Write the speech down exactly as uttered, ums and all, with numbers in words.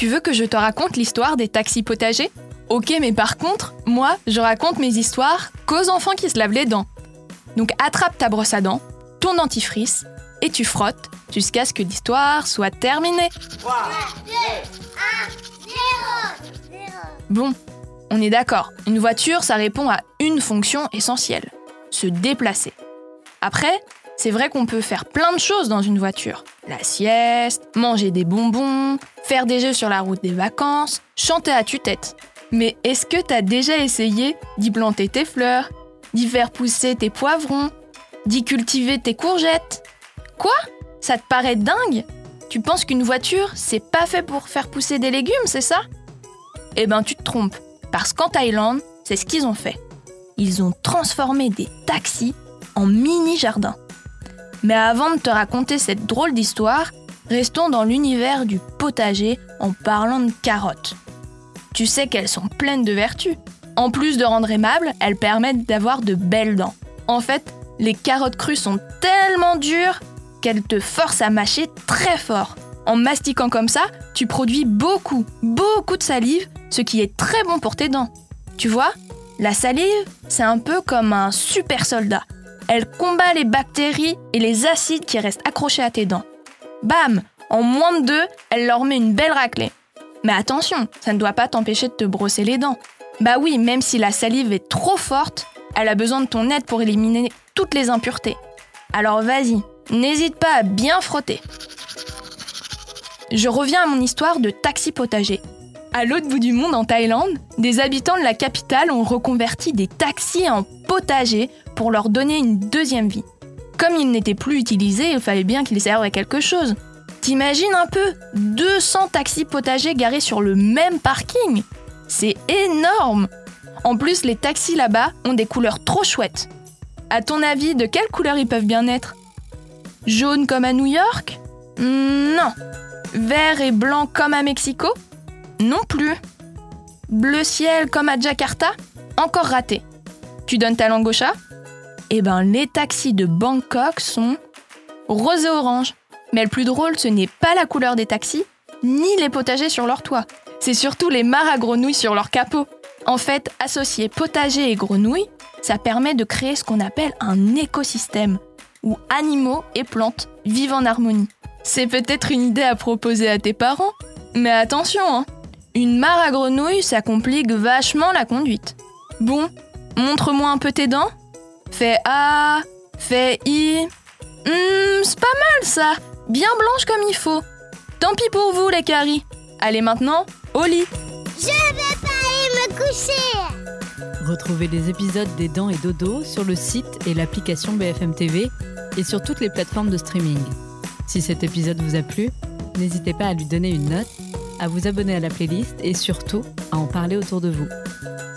Tu veux que je te raconte l'histoire des taxis potagers ? Ok, mais par contre, moi, je raconte mes histoires qu'aux enfants qui se lavent les dents. Donc attrape ta brosse à dents, ton dentifrice, et tu frottes jusqu'à ce que l'histoire soit terminée. trois, deux, un, zéro. Bon, on est d'accord. Une voiture, ça répond à une fonction essentielle. Se déplacer. Après, c'est vrai qu'on peut faire plein de choses dans une voiture. La sieste, manger des bonbons, faire des jeux sur la route des vacances, chanter à tue-tête. Mais est-ce que t'as déjà essayé d'y planter tes fleurs, d'y faire pousser tes poivrons, d'y cultiver tes courgettes ? Quoi ? Ça te paraît dingue ? Tu penses qu'une voiture, c'est pas fait pour faire pousser des légumes, c'est ça ? Eh ben tu te trompes, parce qu'en Thaïlande, c'est ce qu'ils ont fait. Ils ont transformé des taxis en mini-jardins. Mais avant de te raconter cette drôle d'histoire, restons dans l'univers du potager en parlant de carottes. Tu sais qu'elles sont pleines de vertus. En plus de rendre aimables, elles permettent d'avoir de belles dents. En fait, les carottes crues sont tellement dures qu'elles te forcent à mâcher très fort. En mastiquant comme ça, tu produis beaucoup, beaucoup de salive, ce qui est très bon pour tes dents. Tu vois, la salive, c'est un peu comme un super soldat. Elle combat les bactéries et les acides qui restent accrochés à tes dents. Bam! En moins de deux, elle leur met une belle raclée. Mais attention, ça ne doit pas t'empêcher de te brosser les dents. Bah oui, même si la salive est trop forte, elle a besoin de ton aide pour éliminer toutes les impuretés. Alors vas-y, n'hésite pas à bien frotter. Je reviens à mon histoire de taxi potager. À l'autre bout du monde, en Thaïlande, des habitants de la capitale ont reconverti des taxis en potagers pour leur donner une deuxième vie. Comme ils n'étaient plus utilisés, il fallait bien qu'ils servent à quelque chose. T'imagines un peu deux cents taxis potagers garés sur le même parking ? C'est énorme ! En plus, les taxis là-bas ont des couleurs trop chouettes. À ton avis, de quelle couleur ils peuvent bien être ? Jaune comme à New York ? Non. Vert et blanc comme à Mexico ? Non plus. Bleu ciel comme à Jakarta ? Encore raté. Tu donnes ta langue au chat ? Eh ben, les taxis de Bangkok sont rose et orange. Mais le plus drôle, ce n'est pas la couleur des taxis, ni les potagers sur leur toit. C'est surtout les mares à grenouilles sur leur capot. En fait, associer potager et grenouilles, ça permet de créer ce qu'on appelle un écosystème, où animaux et plantes vivent en harmonie. C'est peut-être une idée à proposer à tes parents, mais attention, hein, une mare à grenouilles, ça complique vachement la conduite. Bon, montre-moi un peu tes dents. Fais A, fais I. Hum, c'est pas mal ça, bien blanche comme il faut. Tant pis pour vous les caries. Allez maintenant, au lit. Je vais pas aller me coucher. Retrouvez les épisodes des Dents et Dodo sur le site et l'application B F M T V et sur toutes les plateformes de streaming. Si cet épisode vous a plu, n'hésitez pas à lui donner une note, à vous abonner à la playlist et surtout à en parler autour de vous.